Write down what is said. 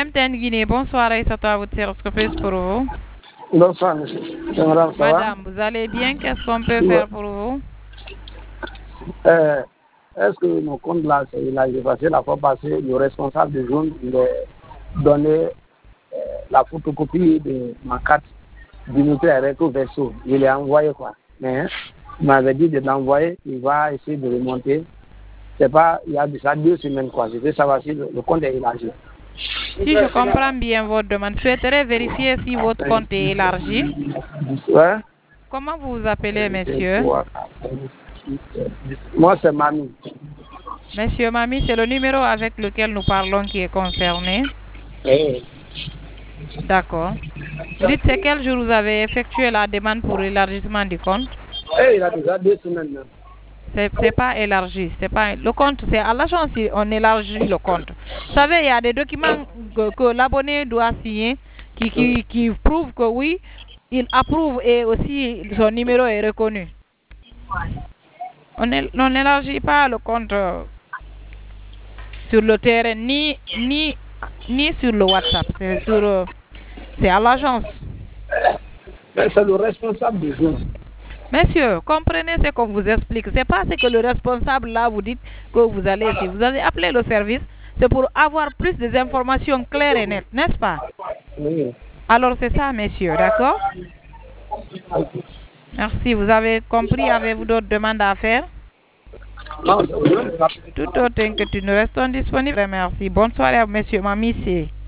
MTN Guinée, bonsoir et c'est à votre service. Que puis-je pour vous? Bonsoir, monsieur. Madame, ça Madame, vous allez bien? Qu'est-ce qu'on peut faire pour vous? Est-ce que mon compte là, c'est élargi? Parce que la fois passée, le responsable de zone il a donné la photocopie de ma carte d'unité avec au verso. Je l'ai envoyé quoi. Mais il m'avait dit de l'envoyer, il va essayer de remonter. C'est pas, il y a déjà 2 semaines quoi. Je veux savoir si le compte est élargi. Si je comprends bien votre demande, souhaiterez vérifier si votre compte est élargi. Ouais. Comment vous vous appelez, monsieur? Moi, c'est Mamie. Monsieur Mamie, c'est le numéro avec lequel nous parlons qui est concerné. Oui. D'accord. Vous dites c'est quel jour vous avez effectué la demande pour l'élargissement du compte? Il a déjà 2 semaines. C'est pas élargi, c'est pas le compte, c'est à l'agence on élargit le compte. Vous savez, il y a des documents que l'abonné doit signer qui prouvent que oui, il approuve et aussi son numéro est reconnu. On n'élargit pas le compte sur le terrain ni sur le WhatsApp, c'est à l'agence. C'est le responsable du jour. Monsieur, comprenez ce qu'on vous explique. C'est pas ce que le responsable là vous dit que vous allez, si vous allez appeler le service, c'est pour avoir plus des informations claires et nettes, n'est-ce pas? Oui. Alors c'est ça, monsieur, d'accord? Merci, vous avez compris, avez-vous d'autres demandes à faire? Non, Tout autre que tu ne restes disponible. Merci. Bonne soirée, monsieur Mamie.